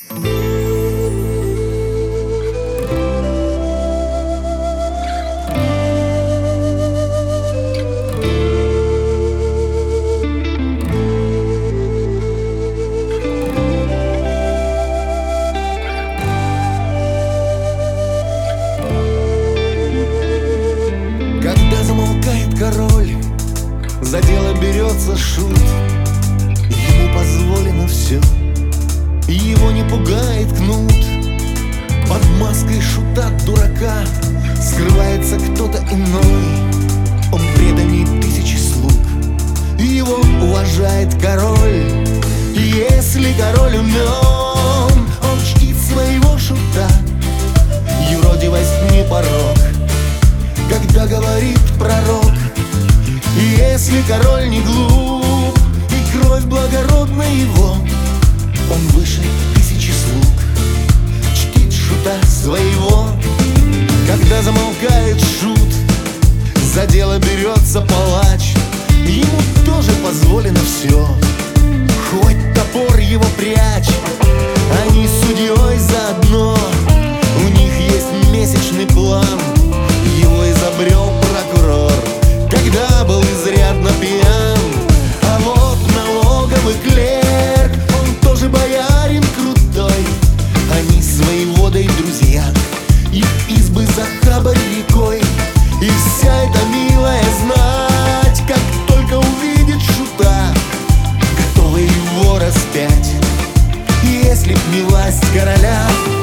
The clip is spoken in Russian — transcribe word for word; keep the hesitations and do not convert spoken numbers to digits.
Когда замолкает король, за дело берется шут. Ему позволено все, его не пугает кнут. Под маской шута-дурака скрывается кто-то иной. Он преданней тысячи слуг, его уважает король. Если король умен, он чтит своего шута. Юродивость не порок, когда говорит пророк. Если король не глуп и кровь благородна его, он выше тысячи слуг, чтит шута своего. Когда замолкает шут, за дело берется палач. Ему тоже позволено все, хоть топор его прячь. Они с судьей заодно, у них есть месячный план. Его изобрел прокурор, когда был изрядно пьян. А вот налоговый клерк, он тоже боярин крутой. Они с воеводой друзья, их избы за хабарь рекой. И вся эта милая знать, как только увидит шута, готовы его распять. Если б не власть короля,